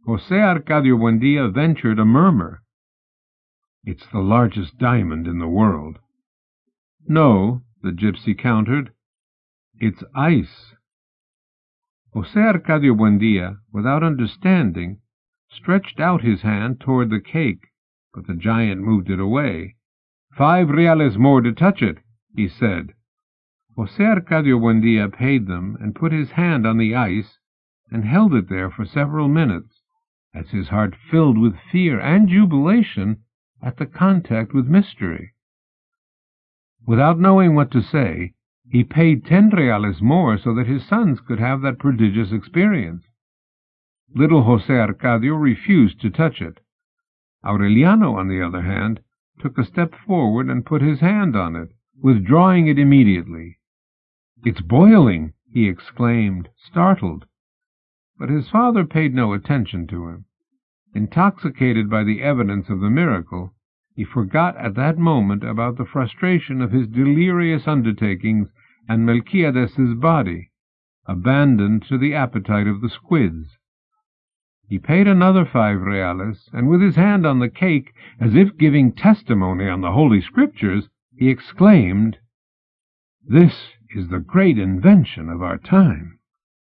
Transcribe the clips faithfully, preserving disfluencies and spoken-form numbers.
José Arcadio Buendía ventured a murmur. "It's the largest diamond in the world." "No," the gypsy countered, "it's ice." José Arcadio Buendía, without understanding, stretched out his hand toward the cake, but the giant moved it away. "Five reales more to touch it," he said. José Arcadio Buendía paid them and put his hand on the ice and held it there for several minutes, as his heart filled with fear and jubilation at the contact with mystery. Without knowing what to say, he paid ten reales more so that his sons could have that prodigious experience. Little José Arcadio refused to touch it. Aureliano, on the other hand, took a step forward and put his hand on it, withdrawing it immediately. "It's boiling!" he exclaimed, startled. But his father paid no attention to him. Intoxicated by the evidence of the miracle, he forgot at that moment about the frustration of his delirious undertakings and Melquiades's body, abandoned to the appetite of the squids. He paid another five reales, and with his hand on the cake, as if giving testimony on the Holy Scriptures, he exclaimed, "This is the great invention of our time."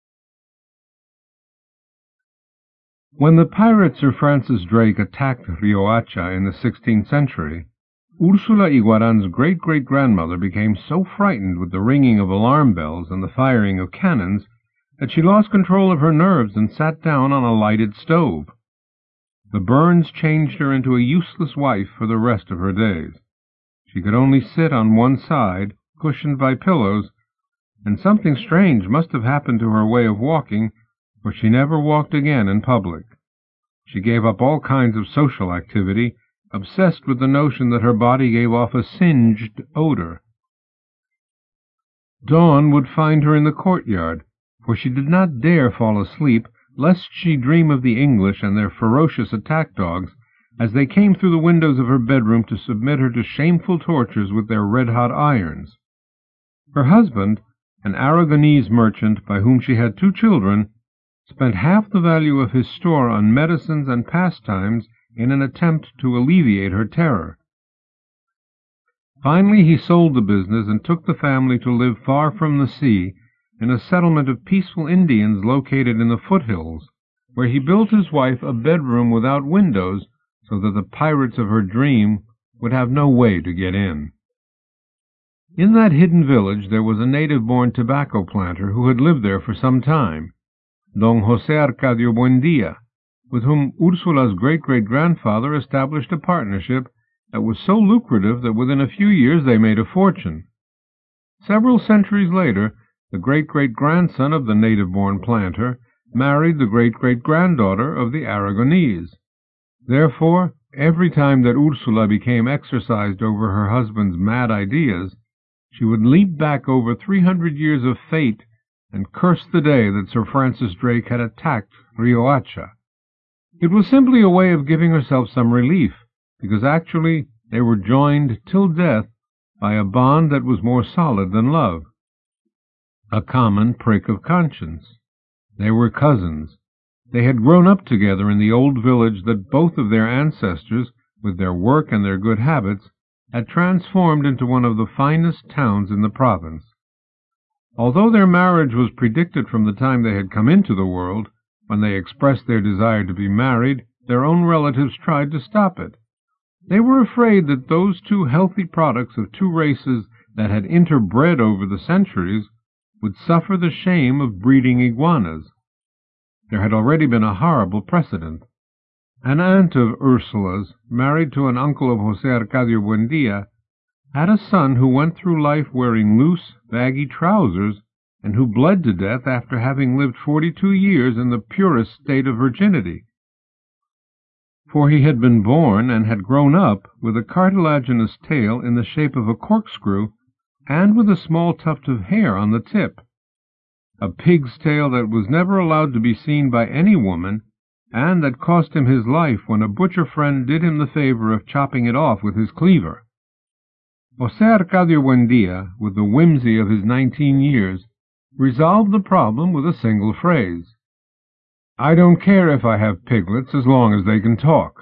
When the pirate Sir Francis Drake attacked Riohacha in the sixteenth century, Ursula Iguaran's great-great-grandmother became so frightened with the ringing of alarm bells and the firing of cannons that she lost control of her nerves and sat down on a lighted stove. The burns changed her into a useless wife for the rest of her days. She could only sit on one side, cushioned by pillows, and something strange must have happened to her way of walking, for she never walked again in public. She gave up all kinds of social activity, obsessed with the notion that her body gave off a singed odor. Dawn would find her in the courtyard, for she did not dare fall asleep, lest she dream of the English and their ferocious attack dogs as they came through the windows of her bedroom to submit her to shameful tortures with their red-hot irons. Her husband, an Aragonese merchant by whom she had two children, spent half the value of his store on medicines and pastimes in an attempt to alleviate her terror. Finally he sold the business and took the family to live far from the sea in a settlement of peaceful Indians located in the foothills, where he built his wife a bedroom without windows so that the pirates of her dream would have no way to get in. In that hidden village there was a native-born tobacco planter who had lived there for some time, Don José Arcadio Buendía, with whom Ursula's great-great-grandfather established a partnership that was so lucrative that within a few years they made a fortune. Several centuries later, the great-great-grandson of the native-born planter married the great-great-granddaughter of the Aragonese. Therefore, every time that Ursula became exercised over her husband's mad ideas, she would leap back over three hundred years of fate and curse the day that Sir Francis Drake had attacked Riohacha. It was simply a way of giving herself some relief, because actually they were joined till death by a bond that was more solid than love, a common prick of conscience. They were cousins. They had grown up together in the old village that both of their ancestors, with their work and their good habits, had transformed into one of the finest towns in the province. Although their marriage was predicted from the time they had come into the world, when they expressed their desire to be married, their own relatives tried to stop it. They were afraid that those two healthy products of two races that had interbred over the centuries would suffer the shame of breeding iguanas. There had already been a horrible precedent. An aunt of Ursula's, married to an uncle of José Arcadio Buendía, had a son who went through life wearing loose, baggy trousers, and who bled to death after having lived forty-two years in the purest state of virginity. For he had been born and had grown up with a cartilaginous tail in the shape of a corkscrew and with a small tuft of hair on the tip, a pig's tail that was never allowed to be seen by any woman, and that cost him his life when a butcher friend did him the favor of chopping it off with his cleaver. José Arcadio Buendía, with the whimsy of his nineteen years, resolved the problem with a single phrase. I don't care if I have piglets as long as they can talk.